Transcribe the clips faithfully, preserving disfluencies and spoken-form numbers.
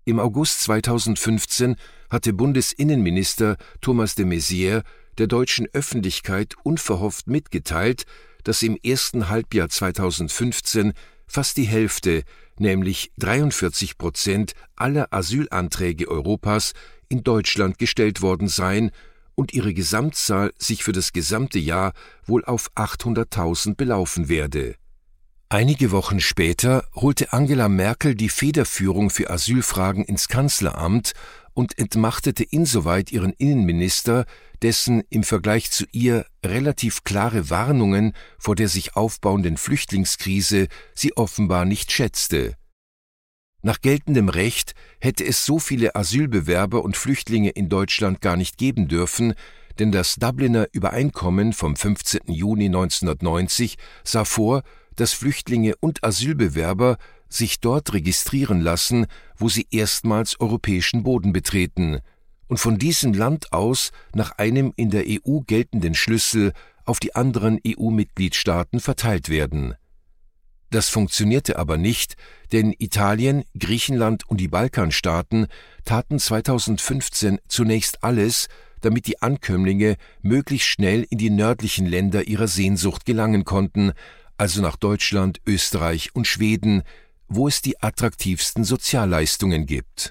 Im August zweitausendfünfzehn hatte Bundesinnenminister Thomas de Maizière der deutschen Öffentlichkeit unverhofft mitgeteilt, dass im ersten Halbjahr zweitausendfünfzehn fast die Hälfte, nämlich dreiundvierzig Prozent aller Asylanträge Europas in Deutschland gestellt worden seien und ihre Gesamtzahl sich für das gesamte Jahr wohl auf achthunderttausend belaufen werde. Einige Wochen später holte Angela Merkel die Federführung für Asylfragen ins Kanzleramt und entmachtete insoweit ihren Innenminister, dessen im Vergleich zu ihr relativ klare Warnungen vor der sich aufbauenden Flüchtlingskrise sie offenbar nicht schätzte. Nach geltendem Recht hätte es so viele Asylbewerber und Flüchtlinge in Deutschland gar nicht geben dürfen, denn das Dubliner Übereinkommen vom fünfzehnten Juni neunzehnhundertneunzig sah vor, dass Flüchtlinge und Asylbewerber sich dort registrieren lassen, wo sie erstmals europäischen Boden betreten und von diesem Land aus nach einem in der E U geltenden Schlüssel auf die anderen E U-Mitgliedstaaten verteilt werden. Das funktionierte aber nicht, denn Italien, Griechenland und die Balkanstaaten taten zweitausendfünfzehn zunächst alles, damit die Ankömmlinge möglichst schnell in die nördlichen Länder ihrer Sehnsucht gelangen konnten, also nach Deutschland, Österreich und Schweden, wo es die attraktivsten Sozialleistungen gibt.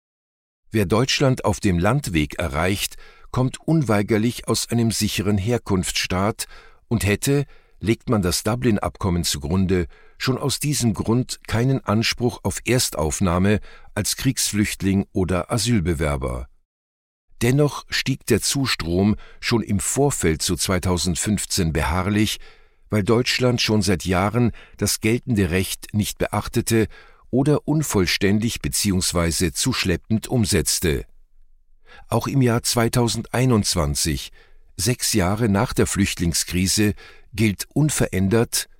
Wer Deutschland auf dem Landweg erreicht, kommt unweigerlich aus einem sicheren Herkunftsstaat und hätte, legt man das Dublin-Abkommen zugrunde, schon aus diesem Grund keinen Anspruch auf Erstaufnahme als Kriegsflüchtling oder Asylbewerber. Dennoch stieg der Zustrom schon im Vorfeld zu zweitausendfünfzehn beharrlich, weil Deutschland schon seit Jahren das geltende Recht nicht beachtete oder unvollständig bzw. zu schleppend umsetzte. Auch im Jahr zweitausendeinundzwanzig, sechs Jahre nach der Flüchtlingskrise, gilt unverändert: